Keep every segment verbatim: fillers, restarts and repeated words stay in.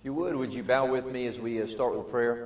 If you would, would you bow with me as we uh, start with a prayer?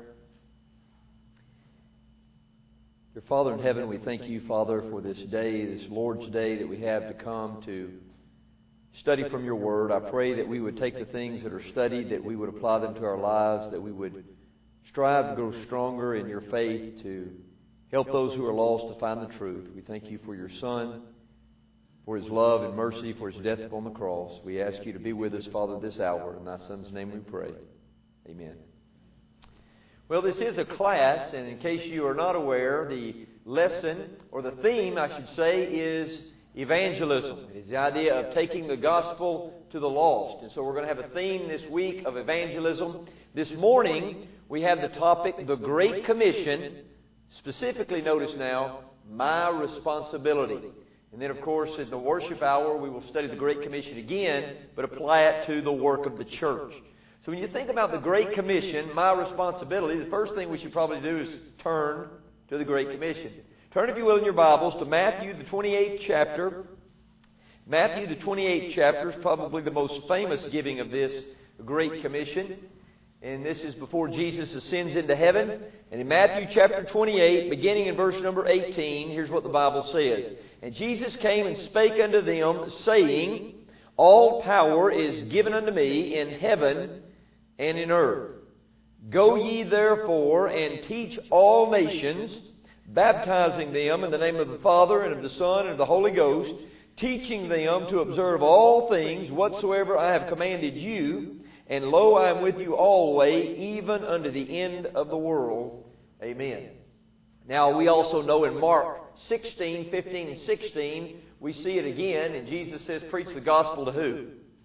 Dear Father in heaven, we thank you, Father, for this day, this Lord's Day that we have to come to study from your Word. I pray that we would take the things that are studied, that we would apply them to our lives, that we would strive to grow stronger in your faith, to help those who are lost to find the truth. We thank you for your Son, for His love and mercy, for His death upon the cross. We ask you to be with us, Father, this hour. In thy Son's name we pray. Amen. Well, this is a class, and in case you are not aware, the lesson, or the theme, I should say, is evangelism. It is the idea of taking the gospel to the lost. And so we're going to have a theme this week of evangelism. This morning, we have the topic, the Great Commission. Specifically, notice now, my responsibility. And then, of course, in the worship hour, we will study the Great Commission again, but apply it to the work of the church. So when you think about the Great Commission, my responsibility, the first thing we should probably do is turn to the Great Commission. Turn, if you will, in your Bibles to Matthew, the twenty-eighth chapter. Matthew, the twenty-eighth chapter, is probably the most famous giving of this Great Commission. And this is before Jesus ascends into heaven. And in Matthew chapter twenty-eight, beginning in verse number eighteen, here's what the Bible says. And Jesus came and spake unto them, saying, All power is given unto me in heaven and in earth. Go ye therefore and teach all nations, baptizing them in the name of the Father and of the Son and of the Holy Ghost, teaching them to observe all things whatsoever I have commanded you. And lo, I am with you always, even unto the end of the world. Amen. Now, we also know in Mark sixteen, fifteen, and sixteen, we see it again, and Jesus says, preach the gospel to who?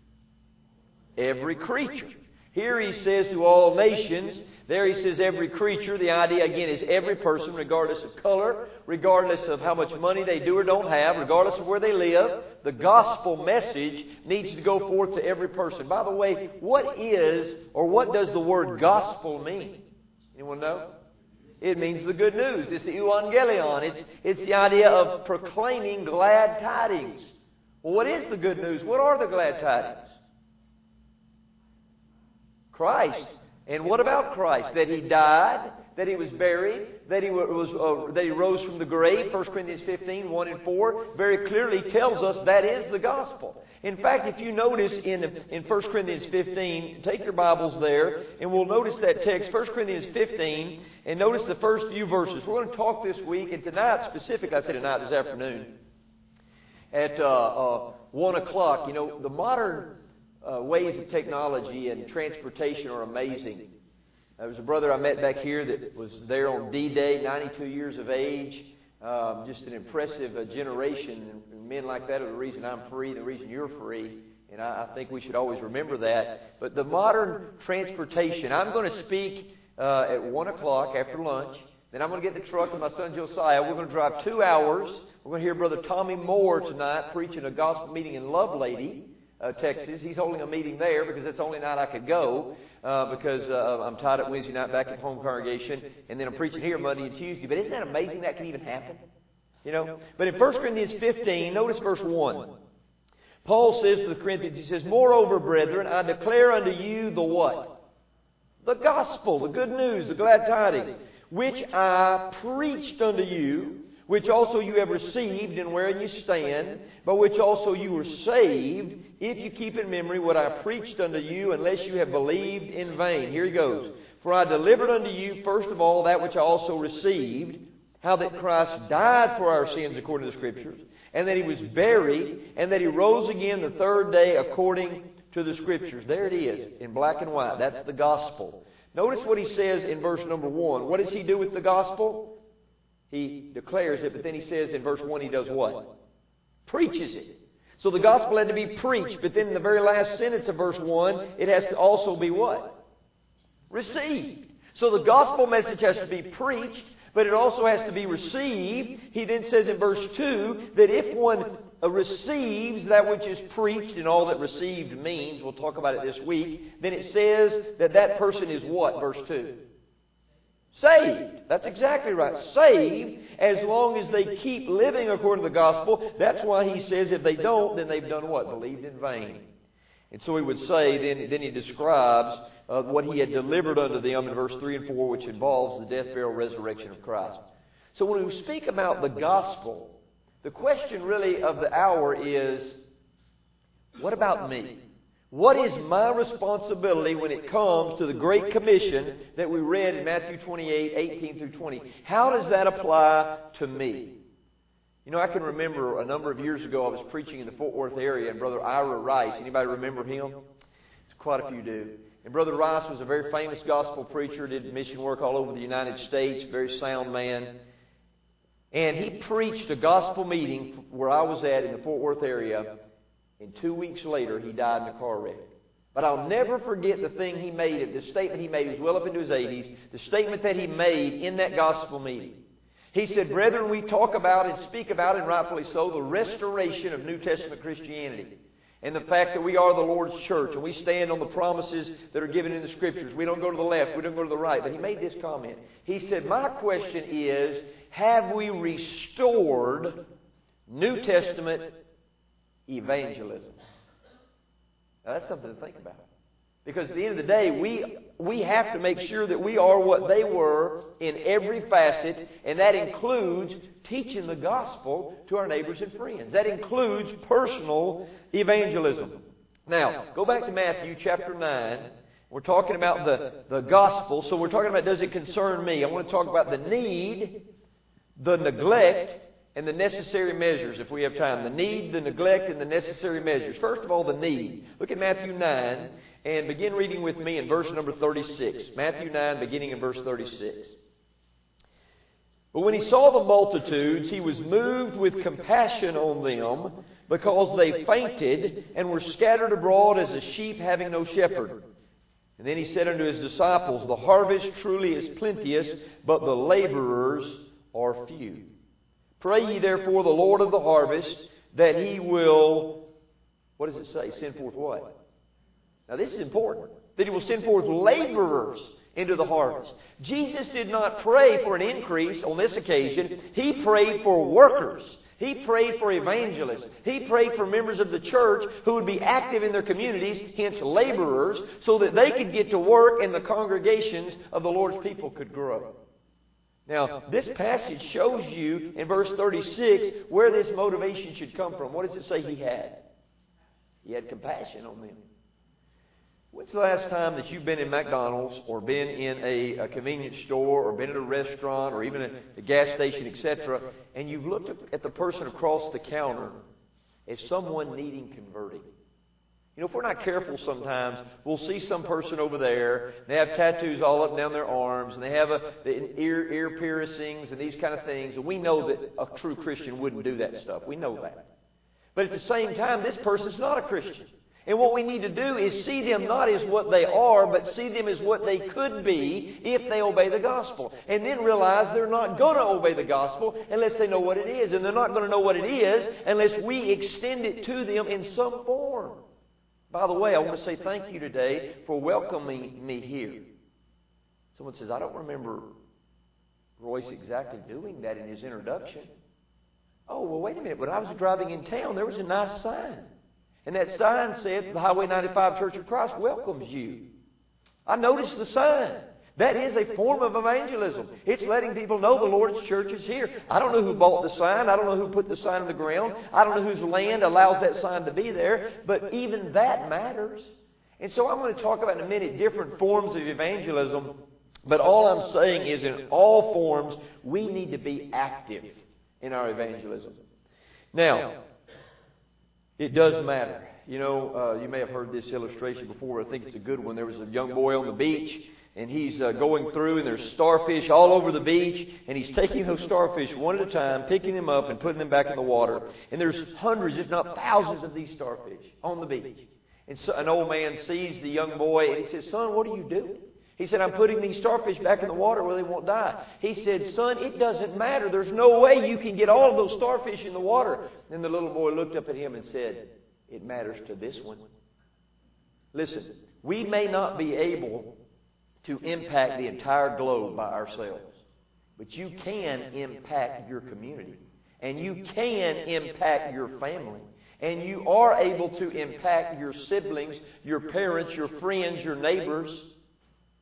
Every creature. Here he says to all nations. There he says every creature. The idea, again, is every person, regardless of color, regardless of how much money they do or don't have, regardless of where they live. The gospel message needs to go forth to every person. By the way, what is, or what does the word gospel mean? Anyone know? It means the good news. It's the euangelion. It's, it's the idea of proclaiming glad tidings. Well, what is the good news? What are the glad tidings? Christ. And what about Christ? That He died, that He was buried, that He was uh, that He rose from the grave. First Corinthians fifteen, one and four very clearly tells us that is the gospel. In fact, if you notice in, in First Corinthians fifteen, take your Bibles there, and we'll notice that text, First Corinthians fifteen, and notice the first few verses. We're going to talk this week, and tonight specifically, I say tonight, this afternoon, at uh, uh, one o'clock. You know, the modern Uh, ways of technology and transportation are amazing. There was a brother I met back here that was there on D-Day, ninety-two years of age. Um, just an impressive uh, generation. And men like that are the reason I'm free, the reason you're free. And I, I think we should always remember that. But the modern transportation, I'm going to speak uh, at one o'clock after lunch. Then I'm going to get in the truck with my son Josiah. We're going to drive two hours. We're going to hear Brother Tommy Moore tonight preaching a gospel meeting in Lovelady, Uh, Texas. He's holding a meeting there because that's the only night I could go uh, because uh, I'm tied up Wednesday night back at home congregation, and then I'm preaching here Monday and Tuesday. But isn't that amazing that can even happen? You know. But in First Corinthians fifteen, notice verse one. Paul says to the Corinthians, he says, Moreover, brethren, I declare unto you the what? The gospel, the good news, the glad tidings, which I preached unto you, which also you have received and wherein you stand, by which also you were saved, if you keep in memory what I preached unto you, unless you have believed in vain. Here he goes. For I delivered unto you, first of all, that which I also received, how that Christ died for our sins according to the Scriptures, and that He was buried, and that He rose again the third day according to the Scriptures. There it is, in black and white. That's the gospel. Notice what he says in verse number one. What does he do with the gospel? He declares it, but then he says in verse one, he does what? Preaches it. So the gospel had to be preached, but then in the very last sentence of verse one, it has to also be what? Received. So the gospel message has to be preached, but it also has to be received. He then says in verse two that if one receives that which is preached, and all that received means, we'll talk about it this week, then it says that that person is what? Verse two. Saved. That's exactly right. Saved as long as they keep living according to the gospel. That's why he says if they don't, then they've done what? Believed in vain. And so he would say, then, then he describes uh, what He had delivered unto them in verse three and four, which involves the death, burial, resurrection of Christ. So when we speak about the gospel, the question really of the hour is, what about me? What is my responsibility when it comes to the Great Commission that we read in Matthew twenty-eight, eighteen through twenty? How does that apply to me? You know, I can remember a number of years ago I was preaching in the Fort Worth area, and Brother Ira Rice, anybody remember him? It's quite a few do. And Brother Rice was a very famous gospel preacher, did mission work all over the United States, very sound man. And he preached a gospel meeting where I was at in the Fort Worth area, and two weeks later he died in a car wreck. But I'll never forget the thing he made, the statement he made. He was well up into his eighties. The statement that he made in that gospel meeting. He said, "Brethren, we talk about and speak about, and rightfully so, the restoration of New Testament Christianity. And the fact that we are the Lord's church, and we stand on the promises that are given in the Scriptures. We don't go to the left, we don't go to the right." But he made this comment. He said, "My question is, have we restored New Testament evangelism?" Now that's something to think about. Because at the end of the day, we we have to make sure that we are what they were in every facet, and that includes teaching the gospel to our neighbors and friends. That includes personal evangelism. Now, go back to Matthew chapter nine. We're talking about the, the gospel, so we're talking about, does it concern me? I want to talk about the need, the neglect, and the necessary measures, if we have time. The need, the neglect, and the necessary measures. First of all, the need. Look at Matthew nine, and begin reading with me in verse number thirty-six. Matthew nine, beginning in verse thirty-six. "But when He saw the multitudes, He was moved with compassion on them, because they fainted, and were scattered abroad as a sheep having no shepherd. And then He said unto His disciples, The harvest truly is plenteous, but the laborers are few. Pray ye therefore the Lord of the harvest, that He will," what does it say? Send forth what? Now this is important. That He will send forth laborers into the harvest. Jesus did not pray for an increase on this occasion. He prayed for workers. He prayed for evangelists. He prayed for members of the church who would be active in their communities, hence laborers, so that they could get to work and the congregations of the Lord's people could grow. Now, this passage shows you in verse thirty-six where this motivation should come from. What does it say He had? He had compassion on them. When's the last time that you've been in McDonald's or been in a, a convenience store or been at a restaurant or even a, a gas station, et cetera, and you've looked at the person across the counter as someone needing converting? You know, if we're not careful sometimes, we'll see some person over there, they have tattoos all up and down their arms, and they have a, the ear, ear piercings and these kind of things, and we know that a true Christian wouldn't do that stuff. We know that. But at the same time, this person's not a Christian. And what we need to do is see them not as what they are, but see them as what they could be if they obey the gospel. And then realize they're not going to obey the gospel unless they know what it is. And they're not going to know what it is unless we extend it to them in some form. By the way, I want to say thank you today for welcoming me here. Someone says, I don't remember Royce exactly doing that in his introduction. Oh, well, wait a minute. When I was driving in town, there was a nice sign. And that sign said, the Highway ninety-five Church of Christ welcomes you. I noticed the sign. That is a form of evangelism. It's letting people know the Lord's church is here. I don't know who bought the sign. I don't know who put the sign on the ground. I don't know whose land allows that sign to be there. But even that matters. And so I'm going to talk about in a minute different forms of evangelism. But all I'm saying is in all forms, we need to be active in our evangelism. Now, it does matter. You know, uh, you may have heard this illustration before. I think it's a good one. There was a young boy on the beach, and he's uh, going through, and there's starfish all over the beach, and he's taking those starfish one at a time, picking them up and putting them back in the water. And there's hundreds, if not thousands, of these starfish on the beach. And so an old man sees the young boy, and he says, "Son, what are you doing?" He said, "I'm putting these starfish back in the water where they won't die." He said, "Son, it doesn't matter. There's no way you can get all of those starfish in the water." And the little boy looked up at him and said, "It matters to this one." Listen, we may not be able to impact the entire globe by ourselves, but you can impact your community, and you can impact your family, and you are able to impact your siblings, your parents, your friends, your neighbors.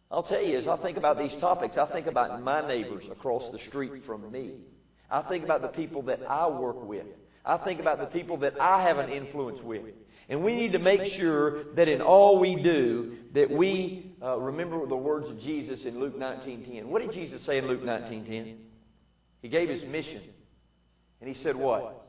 I'll tell you, as I think about these topics, I think about my neighbors across the street from me. I think about the people that I work with. I think about the people that I have an influence with. And we need to make sure that in all we do, that we uh, remember the words of Jesus in Luke nineteen ten. What did Jesus say in Luke nineteen ten? He gave His mission. And He said what?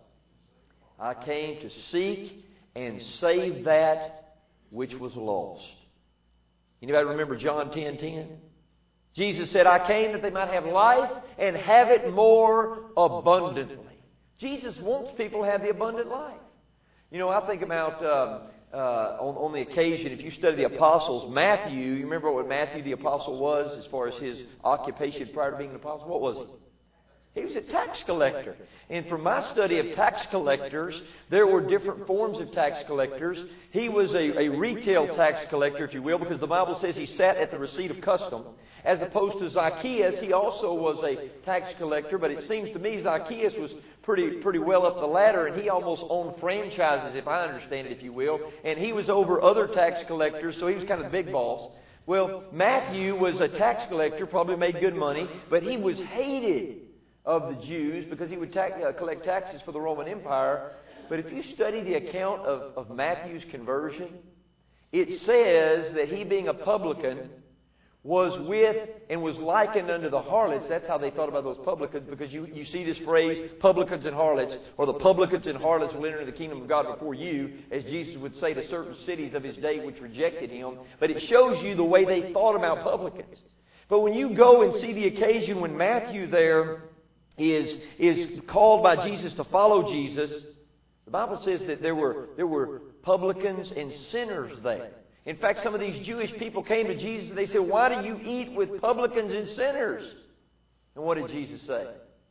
I came to seek and save that which was lost. Anybody remember John ten ten? Jesus said, I came that they might have life and have it more abundantly. Jesus wants people to have the abundant life. You know, I think about um, uh, on, on the occasion, if you study the apostles, Matthew, you remember what Matthew the apostle was as far as his occupation prior to being an apostle? What was he? He was a tax collector. And from my study of tax collectors, there were different forms of tax collectors. He was a, a retail tax collector, if you will, because the Bible says he sat at the receipt of custom. As opposed to Zacchaeus, he also was a tax collector, but it seems to me Zacchaeus was pretty pretty well up the ladder, and he almost owned franchises, if I understand it, if you will. And he was over other tax collectors, so he was kind of the big boss. Well, Matthew was a tax collector, probably made good money, but he was hated of the Jews because he would ta- uh, collect taxes for the Roman Empire. But if you study the account of, of Matthew's conversion, it says that he, being a publican, was with and was likened unto the harlots. That's how they thought about those publicans, because you, you see this phrase, publicans and harlots, or the publicans and harlots will enter the kingdom of God before you, as Jesus would say to certain cities of His day which rejected Him. But it shows you the way they thought about publicans. But when you go and see the occasion when Matthew there is, is called by Jesus to follow Jesus, the Bible says that there were, there were publicans and sinners there. In fact, some of these Jewish people came to Jesus and they said, why do you eat with publicans and sinners? And what did Jesus say?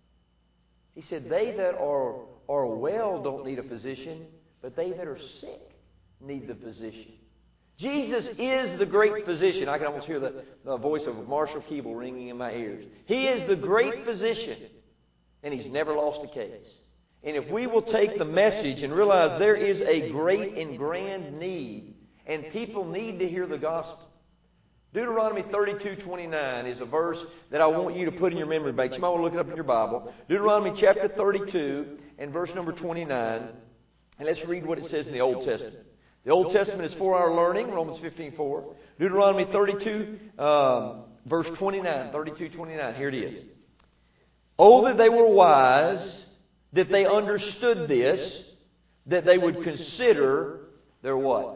He said, they that are, are well don't need a physician, but they that are sick need the physician. Jesus is the great physician. I can almost hear the, the voice of Marshall Keeble ringing in my ears. He is the great physician, and He's never lost a case. And if we will take the message and realize there is a great and grand need, and people need to hear the gospel. Deuteronomy thirty-two twenty-nine is a verse that I want you to put in your memory banks. You might want to look it up in your Bible. Deuteronomy chapter thirty-two and verse number twenty-nine. And let's read what it says in the Old Testament. The Old Testament is for our learning, Romans fifteen four. Deuteronomy thirty-two, um, verse twenty-nine. thirty-two twenty-nine. Here it is. Oh, that they were wise, that they understood this, that they would consider their what?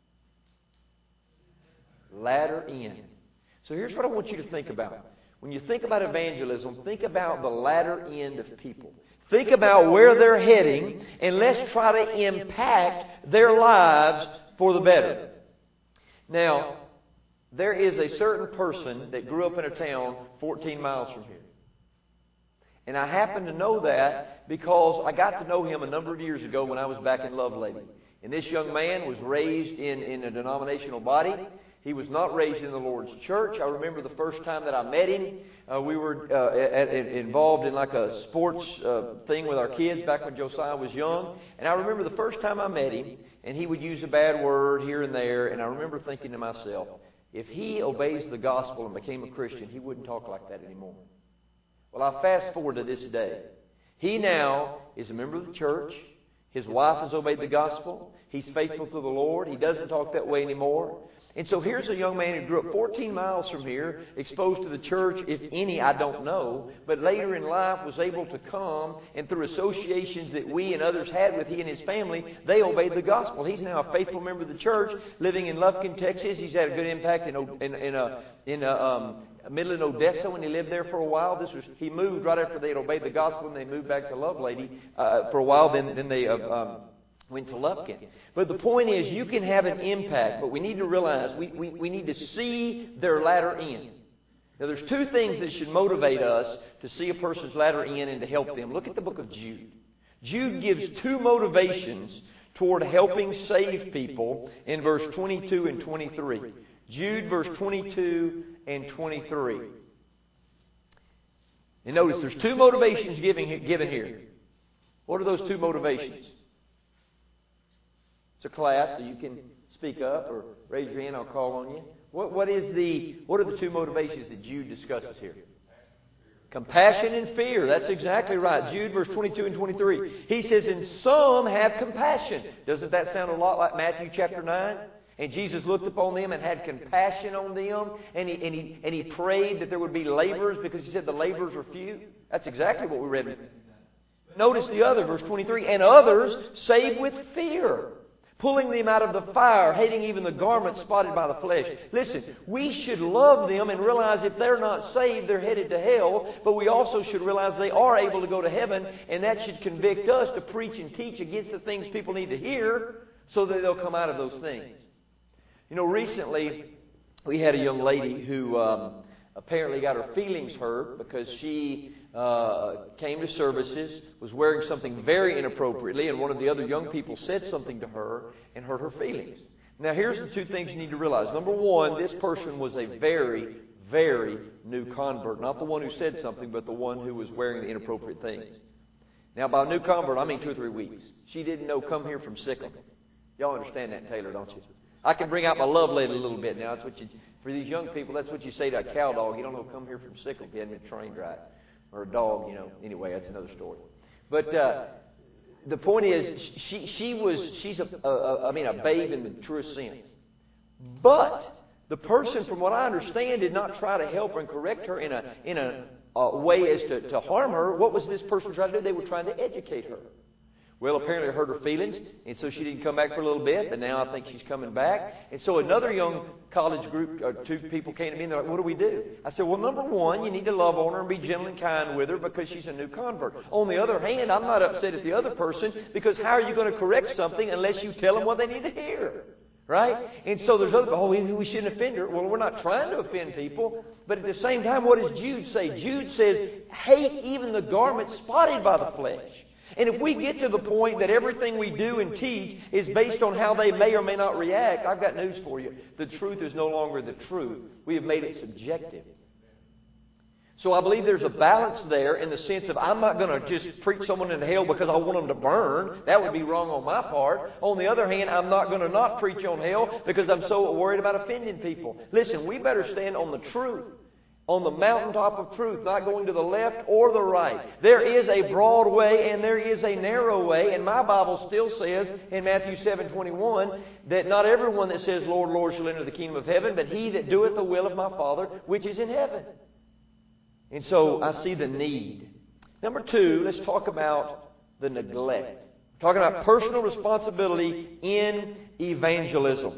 Latter end. So here's what I want you to think about. When you think about evangelism, think about the latter end of people. Think about where they're heading, and let's try to impact their lives for the better. Now, there is a certain person that grew up in a town fourteen miles from here. And I happen to know that because I got to know him a number of years ago when I was back in Lovelady. And this young man was raised in, in a denominational body. He was not raised in the Lord's church. I remember the first time that I met him, uh, we were uh, at, at, involved in like a sports uh, thing with our kids back when Josiah was young. And I remember the first time I met him, and he would use a bad word here and there. And I remember thinking to myself, if he obeys the gospel and became a Christian, he wouldn't talk like that anymore. Well, I fast forward to this day. He now is a member of the church. His wife has obeyed the gospel. He's faithful to the Lord. He doesn't talk that way anymore. And so here's a young man who grew up fourteen miles from here, exposed to the church, if any, I don't know, but later in life was able to come, and through associations that we and others had with he and his family, they obeyed the gospel. He's now a faithful member of the church, living in Lufkin, Texas. He's had a good impact in in, in a in a um, Midland, Odessa, when he lived there for a while. This was he moved right after they had obeyed the gospel, and they moved back to Lovelady uh, for a while. Then then they uh, um, went to Lufkin. But the point is, you can have an impact, but we need to realize we, we, we need to see their latter end. Now, there's two things that should motivate us to see a person's latter end and to help them. Look at the book of Jude. Jude gives two motivations toward helping save people in verse twenty-two and twenty-three. Jude, verse twenty-two and twenty-three. And notice, there's two motivations given, given here. What are those two motivations? It's a class, so you can speak up or raise your hand. I'll call on you. What, what is the, what are the two motivations that Jude discusses here? Compassion and fear. That's exactly right. Jude verse twenty-two and twenty-three. He says, and some have compassion. Doesn't that sound a lot like Matthew chapter nine? And Jesus looked upon them and had compassion on them. And he, and he, and he prayed that there would be laborers because he said the laborers are few. That's exactly what we read. Notice the other, verse twenty-three. And others saved with fear, pulling them out of the fire, hating even the garment spotted by the flesh. Listen, we should love them and realize if they're not saved, they're headed to hell. But we also should realize they are able to go to heaven. And that should convict us to preach and teach against the things people need to hear so that they'll come out of those things. You know, recently we had a young lady who um, apparently got her feelings hurt because she uh, came to services, was wearing something very inappropriately, and one of the other young people said something to her and hurt her feelings. Now, here's the two things you need to realize. Number one, this person was a very, very new convert. Not the one who said something, but the one who was wearing the inappropriate things. Now, by new convert, I mean two or three weeks. She didn't know come here from Sikkim. Y'all understand that, Taylor, don't you? I can bring out my love letter a little bit now. That's what you, for these young people, that's what you say to a cow dog. You don't know come here from Sikkim if you hadn't been trained right. Or a dog, you know. Anyway, that's another story. But uh, the point is, she she was she's a, a, a I mean a babe in the truest sense. But the person, from what I understand, did not try to help her and correct her in a in a, a way as to, to harm her. What was this person trying to do? They were trying to educate her. Well, apparently it hurt her feelings, and so she didn't come back for a little bit, but now I think she's coming back. And so another young college group, or two people came to me, and they're like, what do we do? I said, well, number one, you need to love on her and be gentle and kind with her because she's a new convert. On the other hand, I'm not upset at the other person because how are you going to correct something unless you tell them what they need to hear? Right? And so there's other, oh, we shouldn't offend her. Well, we're not trying to offend people. But at the same time, what does Jude say? Jude says, hate even the garment spotted by the flesh. And if we get to the point that everything we do and teach is based on how they may or may not react, I've got news for you. The truth is no longer the truth. We have made it subjective. So I believe there's a balance there in the sense of I'm not going to just preach someone into hell because I want them to burn. That would be wrong on my part. On the other hand, I'm not going to not preach on hell because I'm so worried about offending people. Listen, we better stand on the truth. On the mountaintop of truth, not going to the left or the right. There is a broad way and there is a narrow way. And my Bible still says in Matthew seven twenty-one that not everyone that says, Lord, Lord, shall enter the kingdom of heaven, but he that doeth the will of my Father, which is in heaven. And so I see the need. Number two, let's talk about the neglect. We're talking about personal responsibility in evangelism.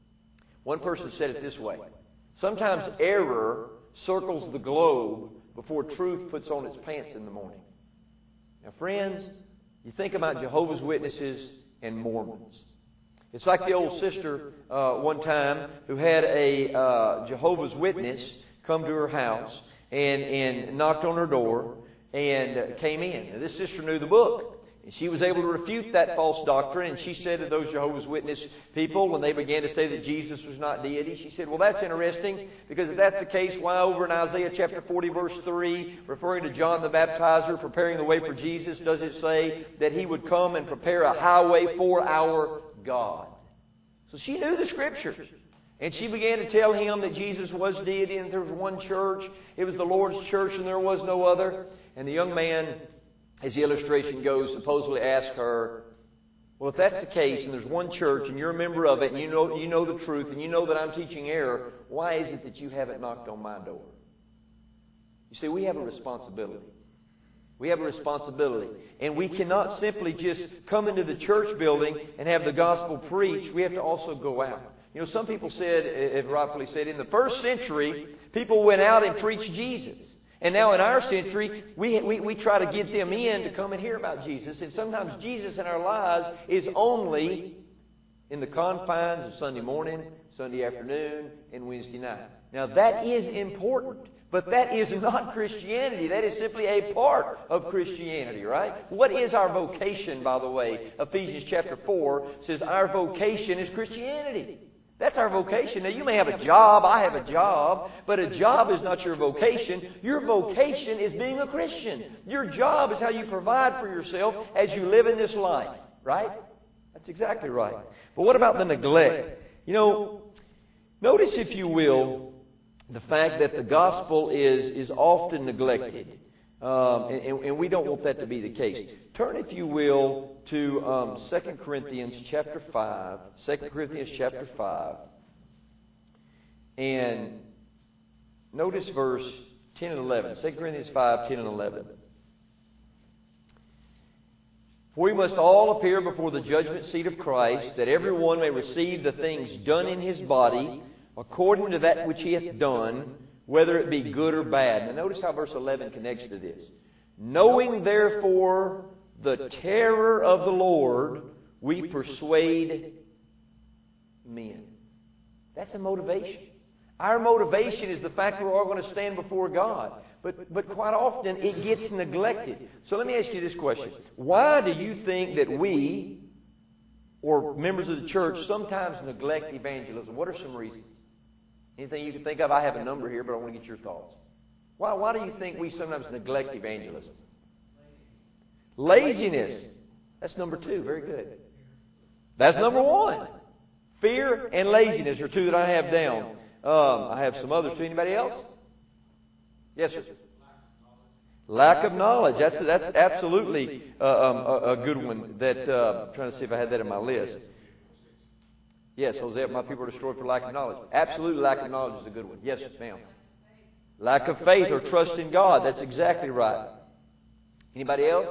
One person said it this way. Sometimes error circles the globe before truth puts on its pants in the morning. Now, friends, you think about Jehovah's Witnesses and Mormons. It's like the old sister uh, one time who had a uh, Jehovah's Witness come to her house and, and knocked on her door and uh, came in. Now, this sister knew the book. And she was able to refute that false doctrine. And she said to those Jehovah's Witness people, when they began to say that Jesus was not deity, she said, well, that's interesting, because if that's the case, why over in Isaiah chapter forty, verse three, referring to John the Baptizer, preparing the way for Jesus, does it say that he would come and prepare a highway for our God? So she knew the Scriptures. And she began to tell him that Jesus was deity and there was one church. It was the Lord's church and there was no other. And the young man, as the illustration goes, supposedly asked her, well, if that's the case and there's one church and you're a member of it and you know, you know the truth and you know that I'm teaching error, why is it that you haven't knocked on my door? You see, we have a responsibility. We have a responsibility. And we cannot simply just come into the church building and have the gospel preached. We have to also go out. You know, some people said, if rightfully said, in the first century, people went out and preached Jesus. And now in our century, we, we, we try to get them in to come and hear about Jesus. And sometimes Jesus in our lives is only in the confines of Sunday morning, Sunday afternoon, and Wednesday night. Now that is important, but that is not Christianity. That is simply a part of Christianity, right? What is our vocation, by the way? Ephesians chapter four says our vocation is Christianity. That's our vocation. Now, you may have a job. I have a job. But a job is not your vocation. Your vocation is being a Christian. Your job is how you provide for yourself as you live in this life. Right? That's exactly right. But what about the neglect? You know, Notice, if you will, the fact that the gospel is, is often neglected. Um, and, and we don't want that to be the case. Turn, if you will, to um, Second Corinthians chapter five. Second Corinthians chapter five. And notice verse ten and eleven. Second Corinthians five, ten and eleven. For we must all appear before the judgment seat of Christ, that every one may receive the things done in his body, according to that which he hath done, whether it be good or bad. Now notice how verse eleven connects to this. Knowing therefore the terror of the Lord, we persuade men. That's a motivation. Our motivation is the fact we're all going to stand before God. But, but quite often it gets neglected. So let me ask you this question. Why do you think that we, or members of the church, sometimes neglect evangelism? What are some reasons? Anything you can think of? I have a number here, but I want to get your thoughts. Why, why do you think we sometimes neglect evangelism? Laziness. That's number two. Very good. That's number one. Fear and laziness are two that I have down. Um, I have some others too. Anybody else? Yes, sir. Lack of knowledge. That's that's absolutely uh, um, a, a good one. That uh, I'm trying to see if I had that in my list. Yes, Hosea, my people are destroyed for lack of knowledge. Absolutely, lack of knowledge is a good one. Yes, ma'am. Lack of faith or trust in God. That's exactly right. Anybody else?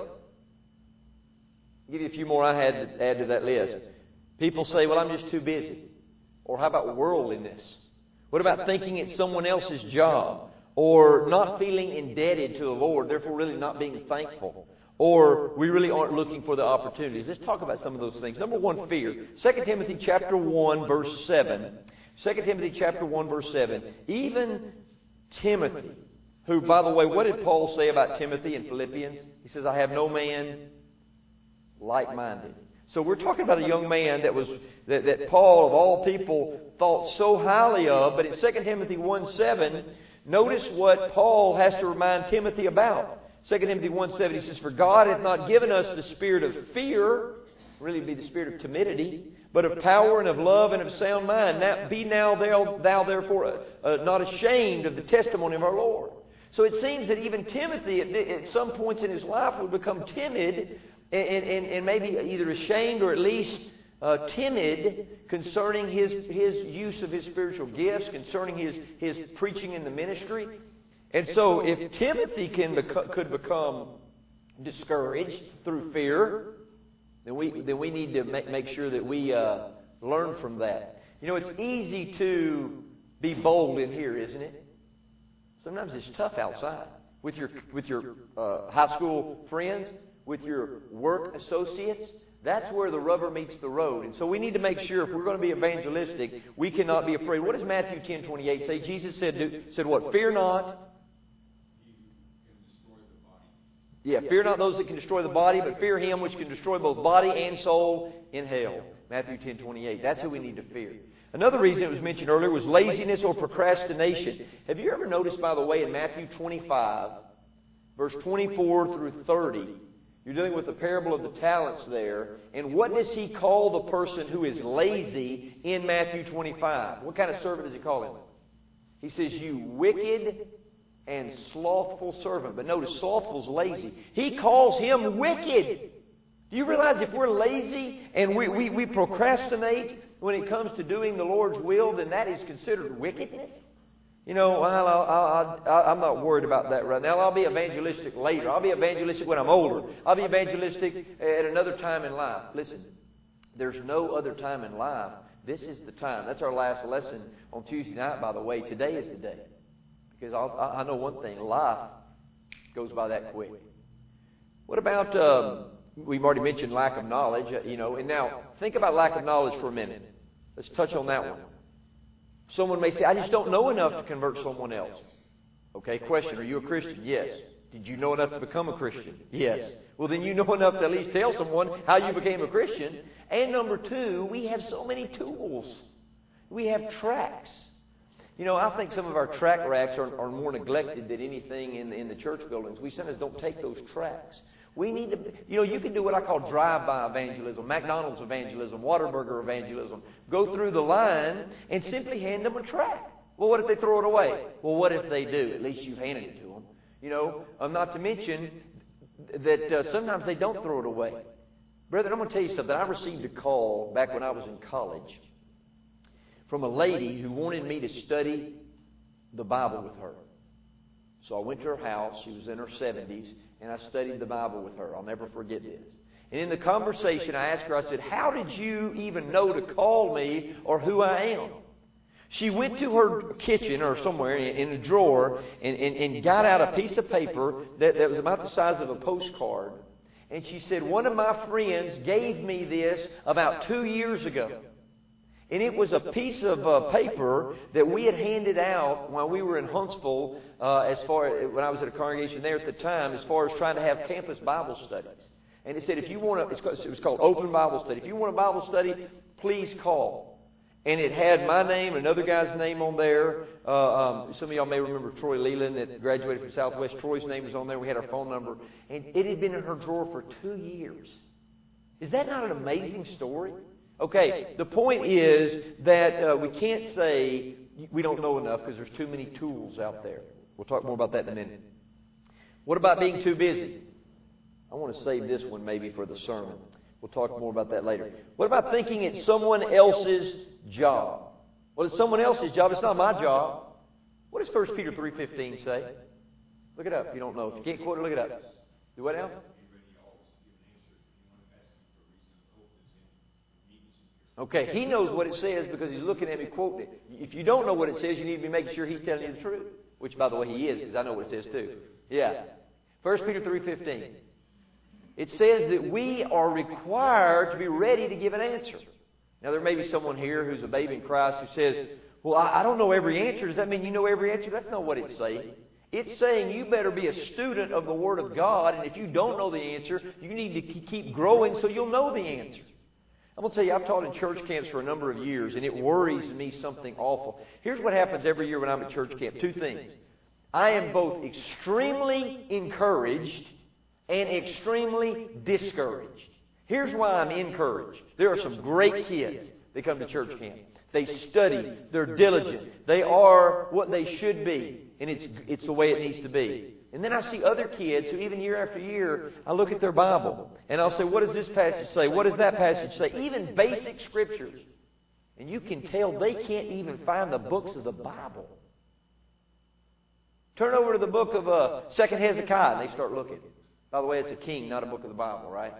I'll give you a few more I had to add to that list. People say, well, I'm just too busy. Or how about worldliness? What about thinking it's someone else's job? Or not feeling indebted to the Lord, therefore really not being thankful. Or we really aren't looking for the opportunities. Let's talk about some of those things. Number one, fear. Second Timothy chapter one, verse seven. Second Timothy chapter one, verse seven. Even Timothy, who, by the way, what did Paul say about Timothy in Philippians? He says, I have no man like-minded. So we're talking about a young man that was that, that Paul, of all people, thought so highly of. But in Second Timothy one seven, notice what Paul has to remind Timothy about. Second Timothy one seven, he says, For God hath not given us the spirit of fear, really be the spirit of timidity, but of power and of love and of sound mind. Now, be now thou, thou therefore uh, not ashamed of the testimony of our Lord. So it seems that even Timothy, at, at some points in his life, would become timid and, and, and maybe either ashamed or at least uh, timid concerning his, his use of his spiritual gifts, concerning his, his preaching in the ministry. And so if Timothy can beco- could become discouraged through fear, then we then we need to make, make sure that we uh, learn from that. You know, it's easy to be bold in here, isn't it? Sometimes it's tough outside with your with your uh, high school friends, with your work associates. That's where the rubber meets the road. And so we need to make sure if we're going to be evangelistic, we cannot be afraid. What does Matthew ten twenty-eight say? Jesus said, said what? Fear not. Yeah, fear not those that can destroy the body, but fear Him which can destroy both body and soul in hell. Matthew ten twenty-eight. That's who we need to fear. Another reason it was mentioned earlier was laziness or procrastination. Have you ever noticed, by the way, in Matthew twenty-five, verse twenty-four through thirty, you're dealing with the parable of the talents there. And what does He call the person who is lazy in Matthew twenty-five? What kind of servant does He call him? He says, you wicked and slothful servant. But notice, slothful's lazy. He calls him wicked. Do you realize if we're lazy and we, we, we procrastinate when it comes to doing the Lord's will, then that is considered wickedness? You know, I'll, I'll, I'll, I'm not worried about that right now. I'll be evangelistic later. I'll be evangelistic when I'm older. I'll be evangelistic at another time in life. Listen, there's no other time in life. This is the time. That's our last lesson on Tuesday night, by the way. Today is the day. Because I'll, I know one thing, life goes by that quick. What about, um, we've already mentioned lack of knowledge, you know, and now think about lack of knowledge for a minute. Let's touch on that one. Someone may say, I just don't know enough to convert someone else. Okay, question, are you a Christian? Yes. Did you know enough to become a Christian? Yes. Well, then you know enough to at least tell someone how you became a Christian. And number two, we have so many tools. We have tracts. You know, I think some of our tract racks are, are more neglected than anything in, in the church buildings. We sometimes don't take those tracts. We need to, you know, you can do what I call drive-by evangelism, McDonald's evangelism, Whataburger evangelism. Go through the line and simply hand them a tract. Well, what if they throw it away? Well, what if they do? At least you've handed it to them. You know, um, not to mention that uh, sometimes they don't throw it away. Brother, I'm going to tell you something. I received a call back when I was in college from a lady who wanted me to study the Bible with her. So I went to her house. She was in her seventies, and I studied the Bible with her. I'll never forget this. And in the conversation, I asked her, I said, how did you even know to call me or who I am? She went to her kitchen or somewhere in, in a drawer and, and, and got out a piece of paper that, that was about the size of a postcard. And she said, one of my friends gave me this about two years ago. And it was a piece of uh, paper that we had handed out while we were in Huntsville, uh, as far as, when I was at a congregation there at the time, as far as trying to have campus Bible studies. And it said, if you want to, it was called Open Bible Study. If you want a Bible study, please call. And it had my name, another guy's name on there. Uh, um, some of y'all may remember Troy Leland that graduated from Southwest. Troy's name was on there. We had our phone number. And it had been in her drawer for two years. Is that not an amazing story? Okay, the point is that uh, we can't say we don't know enough because there's too many tools out there. We'll talk more about that in a minute. What about being too busy? I want to save this one maybe for the sermon. We'll talk more about that later. What about thinking it's someone else's job? Well, it's someone else's job. It's not my job. What does First Peter three fifteen say? Look it up if you don't know. If you can't quote it, look it up. Do what now? Okay, he knows what it says because he's looking at me quoting it. If you don't know what it says, you need to be making sure he's telling you the truth. Which, by the way, he is because I know what it says too. Yeah. First Peter three fifteen. It says that we are required to be ready to give an answer. Now, there may be someone here who's a baby in Christ who says, well, I don't know every answer. Does that mean you know every answer? That's not what it's saying. It's saying you better be a student of the Word of God, and if you don't know the answer, you need to keep growing so you'll know the answer. I'm going to tell you, I've taught in church camps for a number of years, and it worries me something awful. Here's what happens every year when I'm at church camp. Two things. I am both extremely encouraged and extremely discouraged. Here's why I'm encouraged. There are some great kids that come to church camp. They study. They're diligent. They are what they should be. And it's, it's the way it needs to be. And then I see other kids who even year after year, I look at their Bible. And I'll say, what does this passage say? What does that passage say? Even basic scriptures. And you can tell they can't even find the books of the Bible. Turn over to the book of uh, Second Hezekiah and they start looking. By the way, it's a king, not a book of the Bible, right?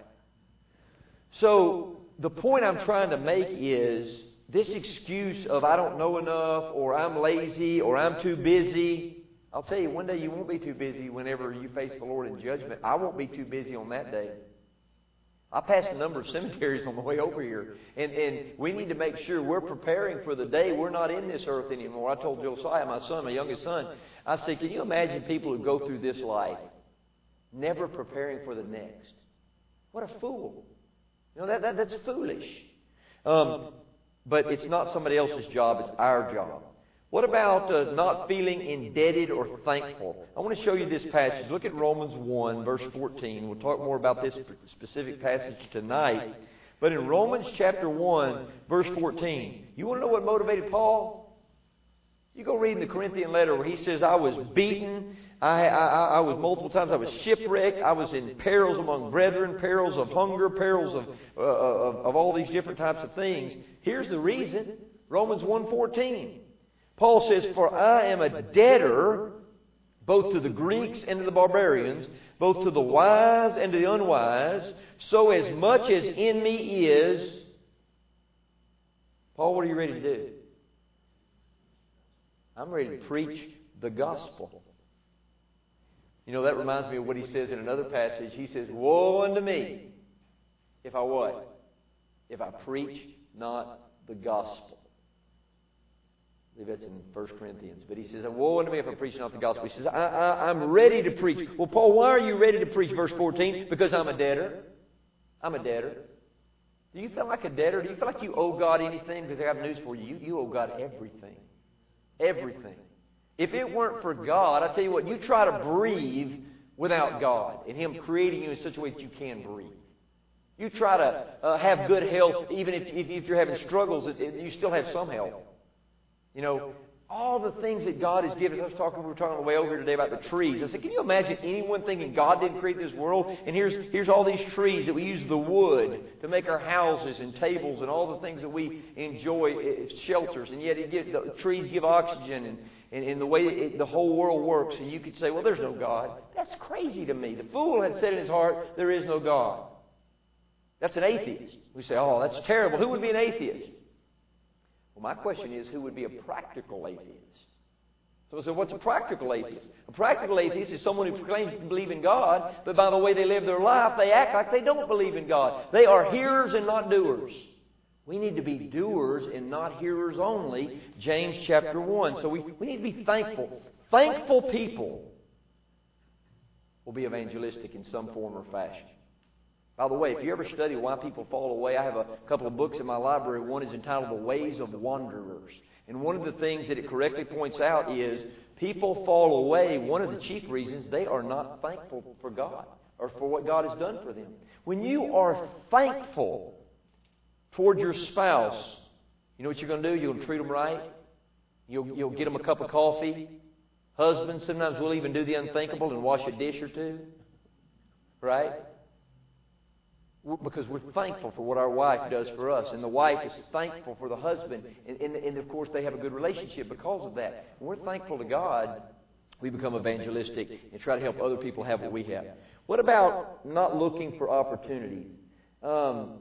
So the point I'm trying to make is this excuse of I don't know enough or I'm lazy or I'm too busy. I'll tell you, one day you won't be too busy whenever you face the Lord in judgment. I won't be too busy on that day. I passed a number of cemeteries on the way over here. And, and we need to make sure we're preparing for the day we're not in this earth anymore. I told Josiah, my son, my youngest son, I said, can you imagine people who go through this life never preparing for the next? What a fool. You know, that, that that's foolish. Um, but it's not somebody else's job, it's our job. What about uh, not feeling indebted or thankful? I want to show you this passage. Look at Romans one, verse fourteen. We'll talk more about this specific passage tonight. But in Romans chapter one, verse fourteen, you want to know what motivated Paul? You go read in the Corinthian letter where he says, I was beaten, I, I, I was multiple times, I was shipwrecked, I was in perils among brethren, perils of hunger, perils of, uh, of, of all these different types of things. Here's the reason, Romans one fourteen. Paul says, for I am a debtor both to the Greeks and to the barbarians, both to the wise and to the unwise, so as much as in me is... Paul, what are you ready to do? I'm ready to preach the gospel. You know, that reminds me of what he says in another passage. He says, woe unto me if I what? If I preach not the gospel. I believe that's in First Corinthians. But he says, woe unto me if I preach not the gospel. He says, I, I, I'm ready to preach. Well, Paul, why are you ready to preach? Verse fourteen, because I'm a debtor. I'm a debtor. Do you feel like a debtor? Do you feel like you owe God anything? Because I have news for you. You, you owe God everything. Everything. If it weren't for God, I tell you what, you try to breathe without God and Him creating you in such a way that you can breathe. You try to uh, have good health, even if, if, if you're having struggles, it, it, you still have some health. You know, all the things that God has given us. I was talking, we were talking on the way over here today about the trees. I said, can you imagine anyone thinking God didn't create this world? And here's, here's all these trees that we use the wood to make our houses and tables and all the things that we enjoy, shelters. And yet it get, the trees give oxygen and, and, and the way it, the whole world works. And you could say, well, there's no God. That's crazy to me. The fool had said in his heart, there is no God. That's an atheist. We say, oh, that's terrible. Who would be an atheist? Well, my question is, who would be a practical atheist? So I said, what's a practical atheist? A practical atheist is someone who claims to believe in God, but by the way they live their life, they act like they don't believe in God. They are hearers and not doers. We need to be doers and not hearers only, James chapter one. So we, we need to be thankful. Thankful people will be evangelistic in some form or fashion. By the way, if you ever study why people fall away, I have a couple of books in my library. One is entitled The Ways of Wanderers. And one of the things that it correctly points out is people fall away. One of the chief reasons, they are not thankful for God or for what God has done for them. When you are thankful toward your spouse, you know what you're going to do? You're going to treat them right. You'll, you'll get them a cup of coffee. Husbands, sometimes we'll even do the unthinkable and wash a dish or two. Right? Because we're thankful for what our wife does for us. And the wife is thankful for the husband. And, and, and of course, they have a good relationship because of that. When we're thankful to God, we become evangelistic and try to help other people have what we have. What about not looking for opportunities? Um,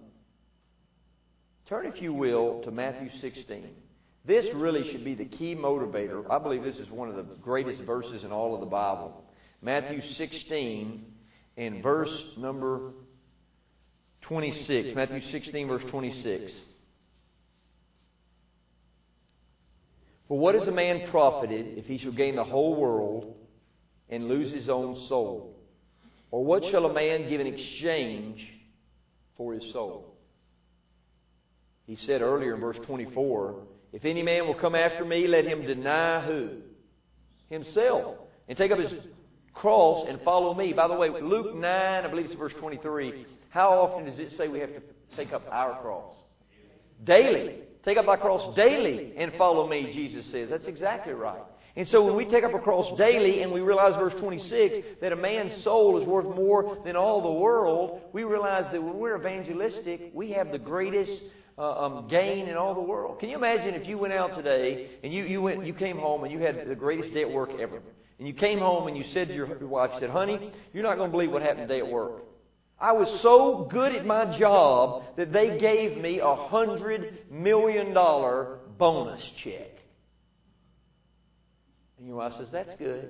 turn, if you will, to Matthew sixteen. This really should be the key motivator. I believe this is one of the greatest verses in all of the Bible. Matthew sixteen and verse number twenty-six. Matthew sixteen, verse twenty-six. For what is a man profited if he shall gain the whole world and lose his own soul? Or what shall a man give in exchange for his soul? He said earlier in verse twenty-four, if any man will come after me, let him deny who? Himself. And take up his cross and follow me. By the way, Luke nine, I believe it's verse twenty-three. How often does it say we have to take up our cross? Daily. Take up my cross daily and follow me, Jesus says. That's exactly right. And so when we take up a cross daily and we realize, verse twenty-six, that a man's soul is worth more than all the world, we realize that when we're evangelistic, we have the greatest uh, um, gain in all the world. Can you imagine if you went out today and you, you, went, you came home and you had the greatest day at work ever? And you came home and you said to your wife, you said, honey, you're not going to believe what happened today at work. I was so good at my job that they gave me a hundred million dollar bonus check. And your wife says, that's good.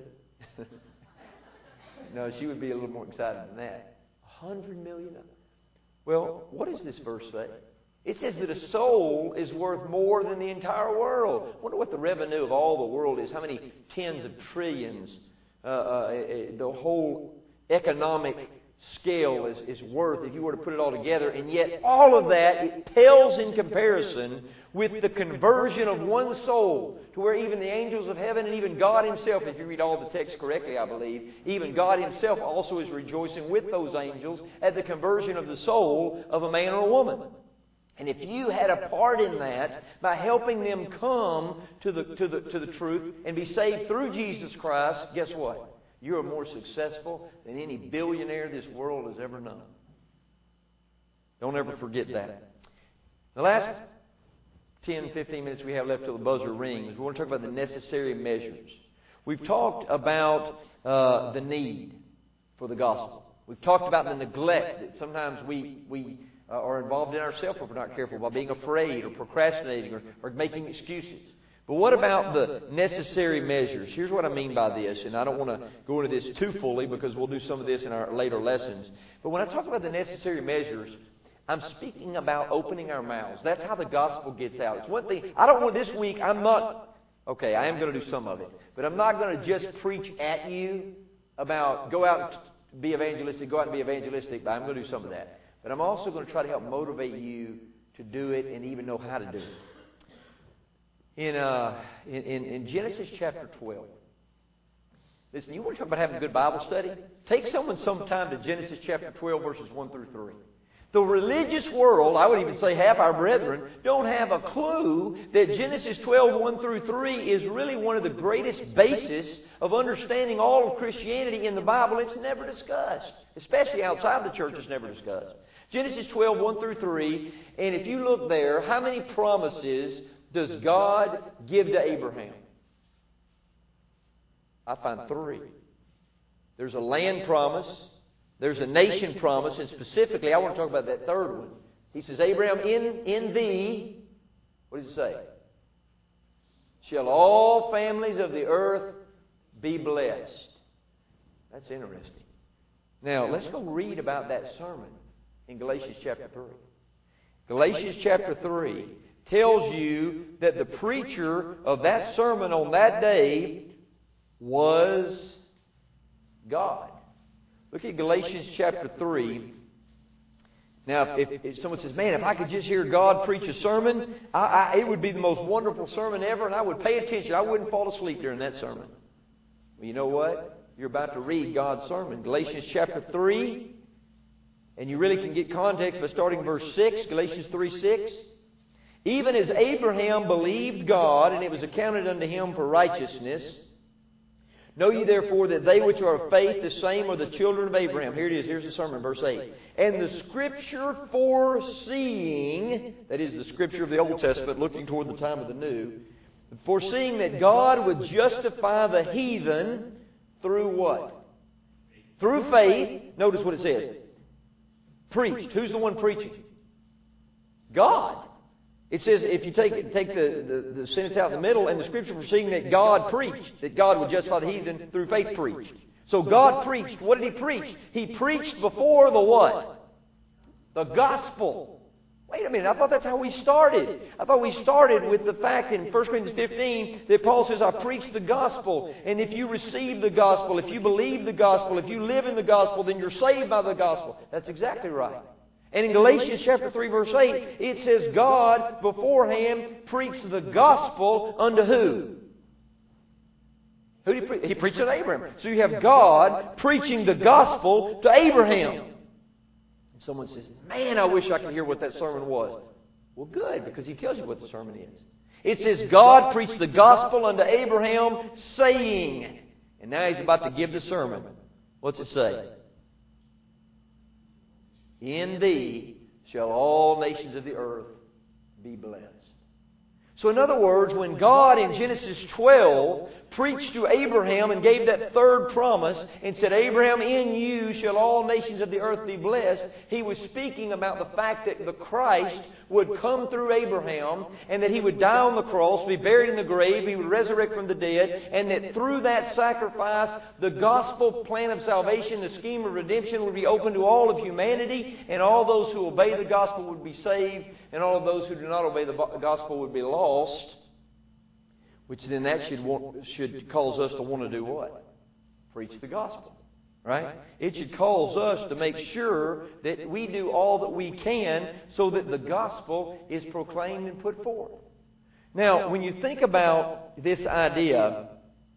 No, she would be a little more excited than that. A hundred million dollars. Well, what does this verse say? It says that a soul is worth more than the entire world. I wonder what the revenue of all the world is. How many tens of trillions uh, uh, the whole economic scale is, is worth if you were to put it all together. And yet all of that, it pales in comparison with the conversion of one soul to where even the angels of heaven and even God Himself, if you read all the text correctly, I believe, even God Himself also is rejoicing with those angels at the conversion of the soul of a man or a woman. And if you had a part in that by helping them come to the, to the, to the truth and be saved through Jesus Christ, guess what? You are more successful than any billionaire this world has ever known. Don't ever forget that. The last ten, fifteen minutes we have left till the buzzer rings, we want to talk about the necessary measures. We've talked about uh, the need for the gospel. We've talked about the neglect that sometimes we... we Uh, are involved in ourselves if we're not careful, by being afraid or procrastinating or, or making excuses. But what about the necessary measures? Here's what I mean by this, and I don't want to go into this too fully because we'll do some of this in our later lessons. But when I talk about the necessary measures, I'm speaking about opening our mouths. That's how the gospel gets out. It's one thing. I don't want this week, I'm not, okay, I am going to do some of it, but I'm not going to just preach at you about go out and be evangelistic, go out and be evangelistic, but I'm going to do some of that. But I'm also going to try to help motivate you to do it and even know how to do it. In, uh, in, in Genesis chapter twelve, Listen, you want to talk about having a good Bible study? Take someone sometime to Genesis chapter twelve, verses one through three. The religious world, I would even say half our brethren, don't have a clue that Genesis twelve, one through three is really one of the greatest bases of understanding all of Christianity in the Bible. It's never discussed. Especially outside the church, it's never discussed. Genesis twelve, one through three, and if you look there, how many promises does God give to Abraham? I find three. There's a land promise. There's a nation promise. And specifically, I want to talk about that third one. He says, Abraham, in, in thee, what does it say? Shall all families of the earth be blessed. That's interesting. Now, let's go read about that sermon in Galatians chapter three. Galatians chapter three tells you that the preacher of that sermon on that day was God. Look at Galatians chapter three. Now, if, if someone says, man, if I could just hear God preach a sermon, I, I, it would be the most wonderful sermon ever, and I would pay attention. I wouldn't fall asleep during that sermon. Well, you know what? You're about to read God's sermon. Galatians chapter three. And you really can get context by starting verse six. Galatians three six. Even as Abraham believed God, and it was accounted unto him for righteousness. Know ye therefore that they which are of faith, the same are the children of Abraham. Here it is. Here's the sermon, verse eight. And the Scripture foreseeing, that is the Scripture of the Old Testament, looking toward the time of the New, foreseeing that God would justify the heathen through what? Through faith. Notice what it says. Preached. Who's the one preaching? God. It says, if you take take the, the, the sentence out in the middle, and the Scripture foreseeing that God preached, that God would justify the heathen through faith preached. So God preached. What did He preach? He preached before the what? The gospel. Wait a minute, I thought that's how we started. I thought we started with the fact in First Corinthians fifteen that Paul says, I preach the gospel. And if you receive the gospel, if you believe the gospel, if you live in the gospel, then you're saved by the gospel. That's exactly right. And in Galatians chapter three, verse eight, it says God beforehand preached the gospel unto who? Who did He preach? He preached to Abraham. So you have God preaching the gospel to Abraham. And someone says, man, I wish I could hear what that sermon was. Well, good, because he tells you what the sermon is. It says God preached the gospel unto Abraham, saying, and now he's about to give the sermon. What's it say? In thee shall all nations of the earth be blessed. So in other words, when God in Genesis twelve preached to Abraham and gave that third promise and said, Abraham, in you shall all nations of the earth be blessed, He was speaking about the fact that the Christ would come through Abraham and that He would die on the cross, be buried in the grave, He would resurrect from the dead, and that through that sacrifice, the gospel plan of salvation, the scheme of redemption would be open to all of humanity, and all those who obey the gospel would be saved, and all of those who do not obey the gospel would be lost. Which then that should want, should cause us to want to do what? Preach the gospel. Right? It should cause us to make sure that we do all that we can so that the gospel is proclaimed and put forth. Now, when you think about this idea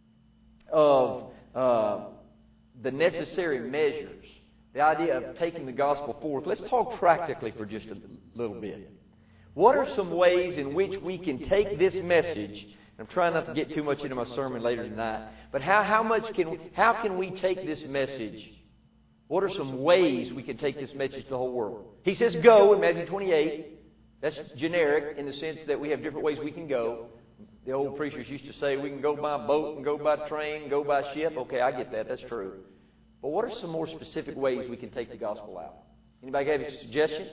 of uh, the necessary measures, the idea of taking the gospel forth, let's talk practically for just a little bit. What are some ways in which we can take this message? I'm trying not to get too much into my sermon later tonight. But how, how much can how can we take this message? What are some ways we can take this message to the whole world? He says go in Matthew twenty-eight. That's generic in the sense that we have different ways we can go. The old preachers used to say we can go by boat and go by train, go by ship. Okay, I get that. That's true. But what are some more specific ways we can take the gospel out? Anybody have any suggestions?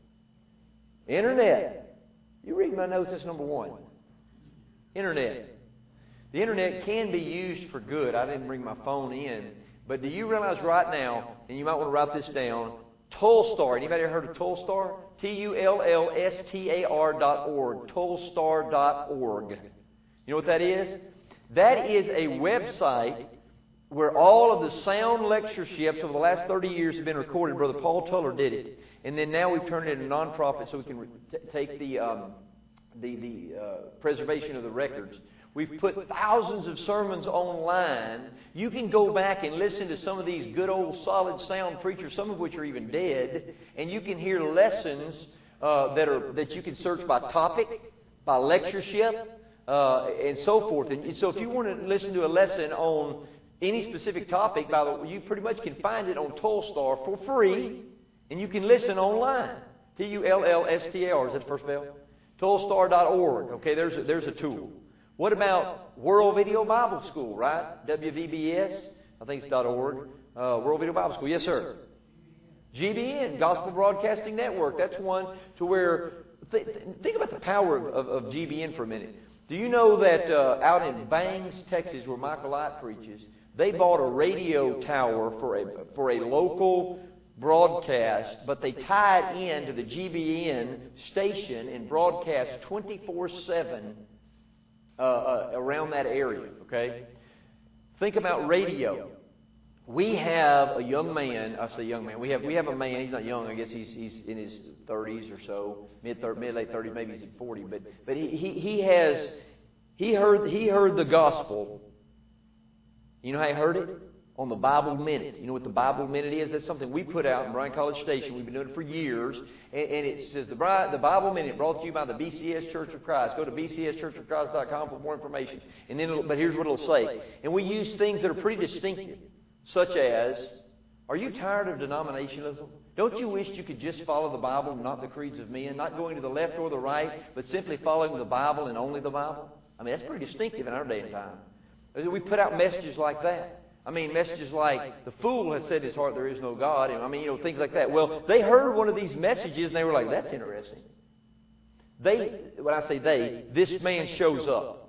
Internet. You read my notes, that's number one. Internet. The Internet can be used for good. I didn't bring my phone in. But do you realize right now, and you might want to write this down, Tullstar. Anybody ever heard of Tullstar? T U L L S T A R dot org. Tullstar dot org. You know what that is? That is a website where all of the sound lectureships over the last thirty years have been recorded. Brother Paul Tuller did it. And then now we've turned it into a nonprofit so we can re- t- take the... Um, the, the uh, preservation of the records. We've put thousands of sermons online. You can go back and listen to some of these good old solid sound preachers, some of which are even dead, and you can hear lessons uh, that are that you can search by topic, by lectureship, uh, and so forth. And so if you want to listen to a lesson on any specific topic, by the way, you pretty much can find it on Tollstar for free, and you can listen online. T U L L S T A R, is that the first bell? Tollstar dot org. Okay, there's a, there's a tool. What about World Video Bible School, right? W V B S, I think it's .org. Uh, World Video Bible School, yes, sir. G B N, Gospel Broadcasting Network. That's one to where, th- think about the power of, of, of G B N for a minute. Do you know that uh, out in Bangs, Texas, where Michael Light preaches, they bought a radio tower for a for a local broadcast, but they tied into the G B N station and broadcast twenty-four seven uh, uh, around that area, okay? Think about radio. We have a young man, I say young man, we have we have a man, he's not young, I guess he's he's in his thirties or so, mid mid late thirties, maybe he's in forty, but but he, he he has he heard he heard the gospel. You know how he heard it? On the Bible Minute. You know what the Bible Minute is? That's something we put out in Bryan College Station. We've been doing it for years. And, and it says the, the Bible Minute brought to you by the B C S Church of Christ. Go to b c s church of christ dot com for more information. And then, it'll, but here's what it'll say. And we use things that are pretty distinctive, such as, are you tired of denominationalism? Don't you wish you could just follow the Bible and not the creeds of men? Not going to the left or the right, but simply following the Bible and only the Bible? I mean, that's pretty distinctive in our day and time. We put out messages like that. I mean, messages like, the fool has said in his heart there is no God. And I mean, you know, things like that. Well, they heard one of these messages and they were like, that's interesting. They, when I say they, this man shows up.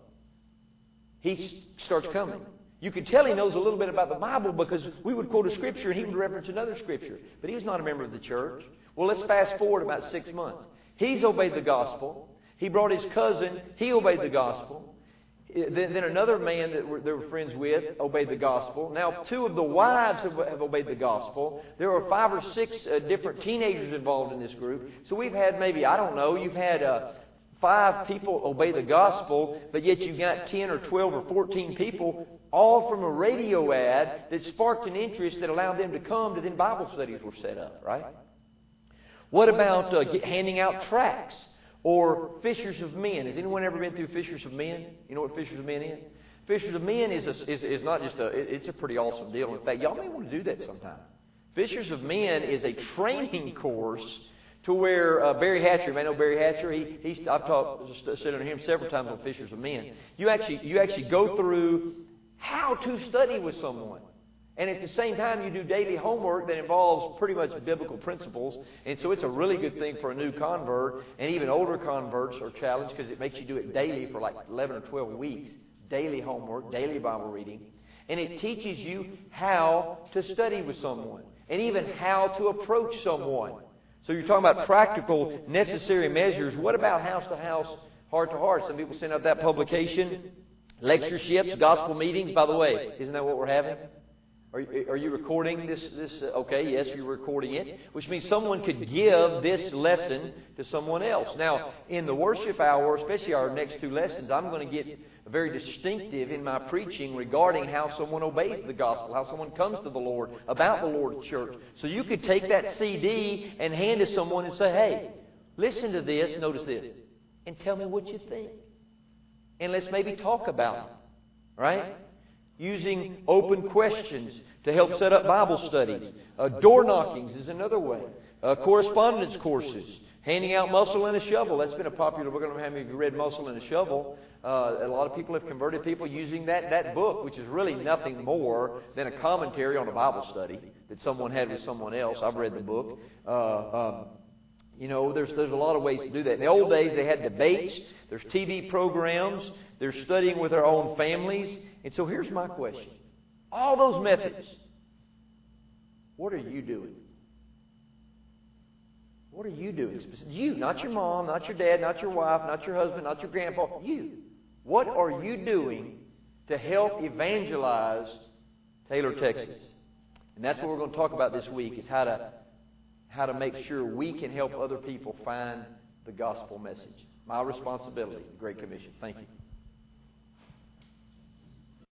He starts coming. You could tell he knows a little bit about the Bible because we would quote a scripture and he would reference another scripture. But he was not a member of the church. Well, let's fast forward about six months. He's obeyed the gospel. He brought his cousin. He obeyed the gospel. Then, then another man that were, they were friends with obeyed the gospel. Now, two of the wives have, have obeyed the gospel. There are five or six uh, different teenagers involved in this group. So we've had maybe, I don't know, you've had uh, five people obey the gospel, but yet you've got ten or twelve or fourteen people, all from a radio ad that sparked an interest that allowed them to come to then Bible studies were set up, right? What about uh, get, handing out tracts? Or Fishers of Men. Has anyone ever been through Fishers of Men? You know what Fishers of Men is? Fishers of Men is a, is, is not just a, it's a pretty awesome deal. In fact, y'all may want to do that sometime. Fishers of Men is a training course to where uh, Barry Hatcher, you may know Barry Hatcher, he, he's, I've talked, sit under him several times on Fishers of Men. You actually, you actually go through how to study with someone. And at the same time, you do daily homework that involves pretty much biblical principles. And so it's a really good thing for a new convert. And even older converts are challenged because it makes you do it daily for like eleven or twelve weeks. Daily homework, daily Bible reading. And it teaches you how to study with someone. And even how to approach someone. So you're talking about practical, necessary measures. What about house to house, heart to heart? Some people send out that publication. Lectureships, gospel meetings. By the way, isn't that what we're having? Are you, are you recording this? This uh, okay, yes, you're recording it, which means someone could give this lesson to someone else. Now, in the worship hour, especially our next two lessons, I'm going to get very distinctive in my preaching regarding how someone obeys the gospel, how someone comes to the Lord, about the Lord's church. So you could take that C D and hand it to someone and say, hey, listen to this, notice this, and tell me what you think. And let's maybe talk about it, right? Using open questions to help set up Bible studies. Uh, door knockings is another way. Uh, correspondence courses. Handing out Muscle and a Shovel. That's been a popular book. I don't know how many of you read Muscle and a Shovel. Uh, a lot of people have converted people using that, that book, which is really nothing more than a commentary on a Bible study that someone had with someone else. I've read the book. Uh, um, you know, there's there's a lot of ways to do that. In the old days, they had debates. There's T V programs. They're studying with their own families. And so here's my question. All those methods, what are you doing? What are you doing? You, not your mom, not your dad, not your wife, not your husband, not your grandpa. You. What are you doing to help evangelize Taylor, Texas? And that's what we're going to talk about this week, is how to, how to make sure we can help other people find the gospel message. My responsibility, the Great Commission. Thank you.